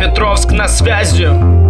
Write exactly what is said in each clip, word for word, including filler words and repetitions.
Днепропетровск на связи.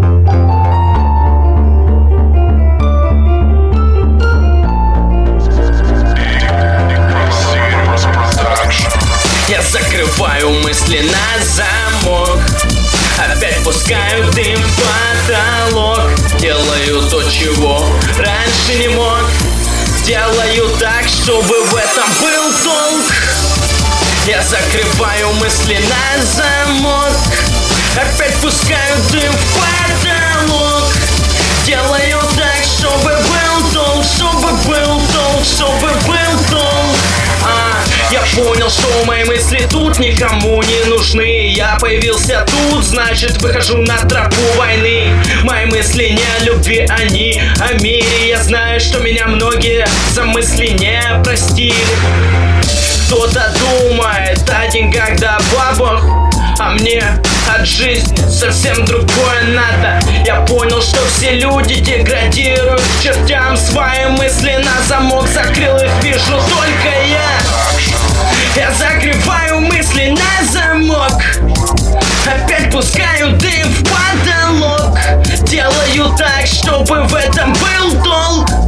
Я закрываю мысли на замок, опять пускаю дым в потолок. Делаю то, чего раньше не мог. Делаю так, чтобы в этом был толк. Я закрываю мысли на замок, опять пускаю дым в потолок. Делаю так, чтобы был толк, чтобы был толк, чтобы был толк. А, я понял, что мои мысли тут никому не нужны. Я появился тут, значит выхожу на тропу войны. Мои мысли не о любви, они о мире. Я знаю, что меня многие за мысли не простили. Кто-то думает о деньгах да бабах, а мне от жизни совсем другое надо. Я понял, что все люди деградируют к чертям. Свои мысли на замок закрыл, их вижу только я. Я закрываю мысли на замок, опять пускаю дым в потолок. Делаю так, чтобы в этом был толк.